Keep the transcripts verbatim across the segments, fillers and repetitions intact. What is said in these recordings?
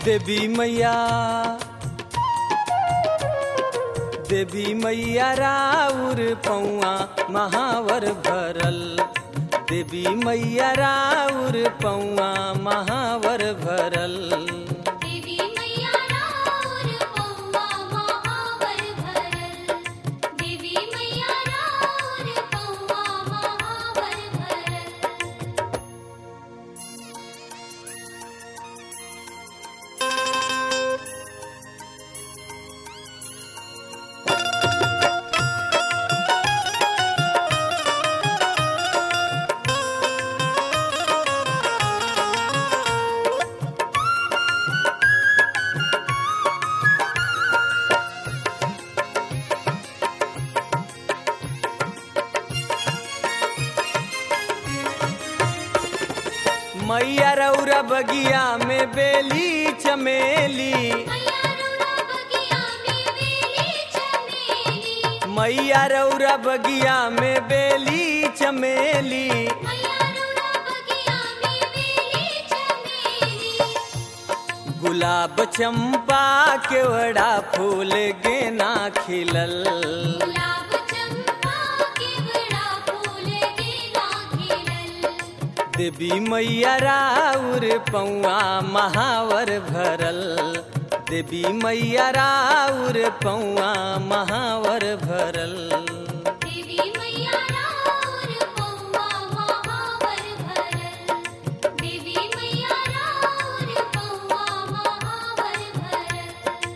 देवी मैया देवी मैया राउर पौआ महावर भरल, देवी मैया राउर पौआ महावर भरल। देवी मैया राउर पौआ महावर भरल, देवी मैया राउर पौआ महावर भरल। मैया रौरा बगिया में बेली चमेली, मैया रौरा बगिया में बेली चमेली, मैया रौरा बगिया में बेली चमेली। मैया रौरा बगिया में बेली चमेली। गुलाब चंपा केवड़ा फूल गेना खिलल, गुलाब चंपा केवड़ा फूल गेना खिलल। देवी मैया राउर पौआ महावर भरल, देवी मैया राउर पौआ महावर भरल। देवी मैया राउर पौआ महावर भरल, देवी मैया राउर पौआ महावर भरल।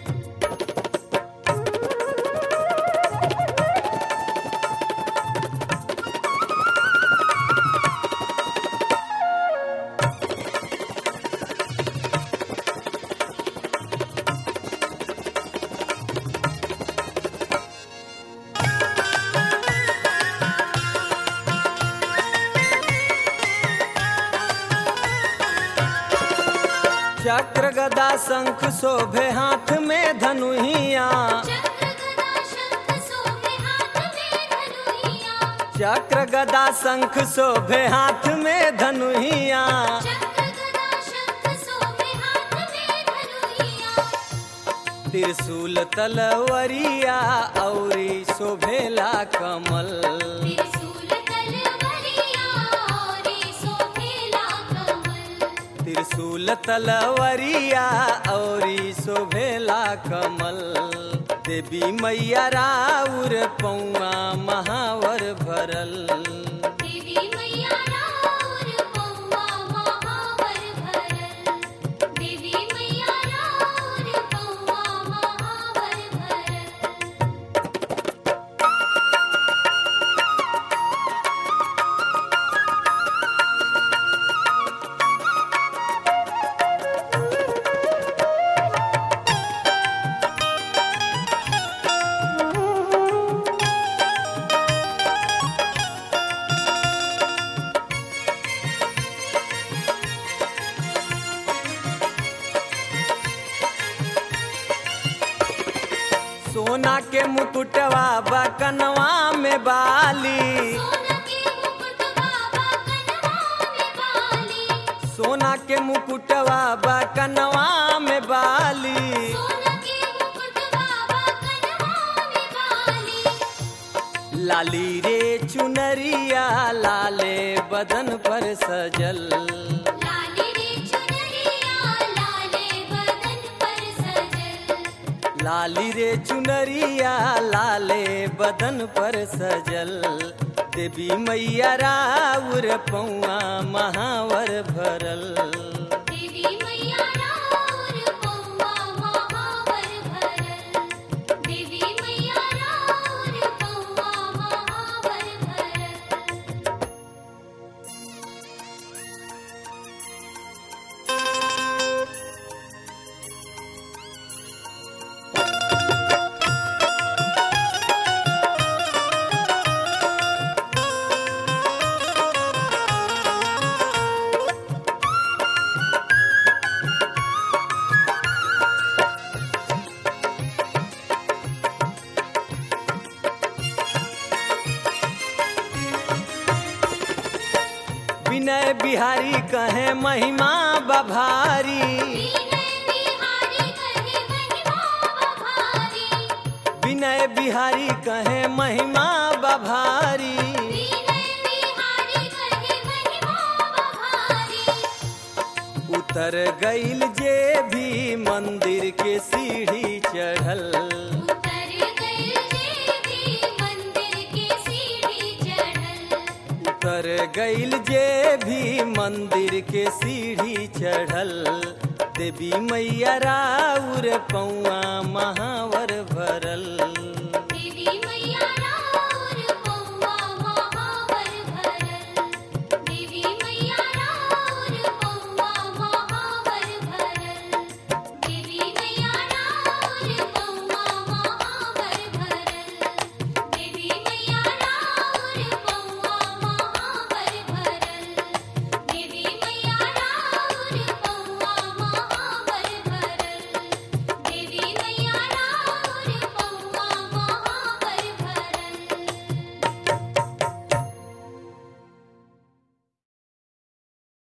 चक्र गदा शंख शोभे हाथ में धनुहिया, चक्र गदा शंख शोभे हाथ में धनुहिया, चक्र गदा शंख शोभे हाथ में धनुहिया। चक्र गदा शंख शोभे हाथ में धनुहिया। त्रिशूल तलवरिया औरी शोभेला कमल, त्रिशूल तलवरिया औरी शोभेला कमल, त्रिशूल तलवरिया औरी शोभेला कमल। देवी मैया राउर पौआ महावर भरल, देवी मैया राउर पौआ महावर भरल, देवी मैया राउर पौआ महावर भरल। सोना के मुकुटवा बकनवा में बाली, सोना के मुकुट बाबा कनवा में बाली, सोना के मुकुटवा बकनवा में बाली। सोना के मुकुट बाबा कनवा में बाली। लाली रे चुनरिया लाले बदन पर सजल, लाली रे चुनरिया लाले बदन पर सजल, लाली रे चुनरिया लाले बदन पर सजल। देवी मैया राउर पौआ महावर भरल, देवी मैया राउर पौआ महावर भरल, देवी मैया राउर पौआ महावर भरल। विनय बिहारी कहे महिमा बभारी, विनय विनय बिहारी कहे महिमा बभारी। विनय बिहारी कहे महिमा बभारी। उतर गईल जे भी मंदिर के सीढ़ी चढ़ल। उतर गइल जे भी मंदिर के सीढ़ी चढ़ल। उतर गईल जे भी मंदिर के सीढ़ी चढ़ल। देवी मैया राउर पौआ महावर भरल।